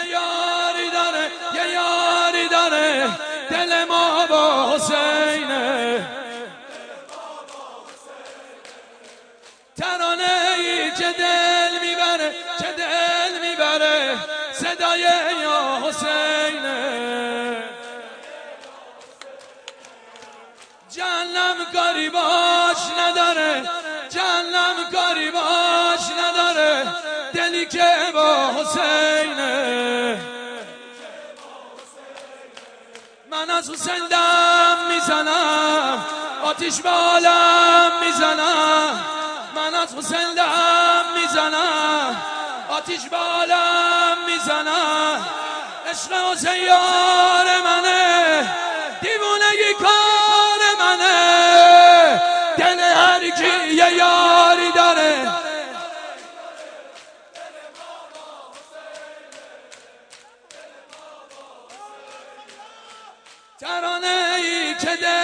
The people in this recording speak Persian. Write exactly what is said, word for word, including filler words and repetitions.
یه یاری داره یه یاری داره دل ما با حسینه. ترانه ای که دل میبره که دل میبره صدای یا حسینه. جهنم کاری باش نداره جهنم کاری باش نداره دلی که با حسینه. من از حسین دم میزنم آتیش به عالم میزنم. من از حسین دم میزنم آتیش به عالم میزنم. عشق حسین یار منه دیوونگی کار منه. دل هر کی یه یاری داره ترانه ای که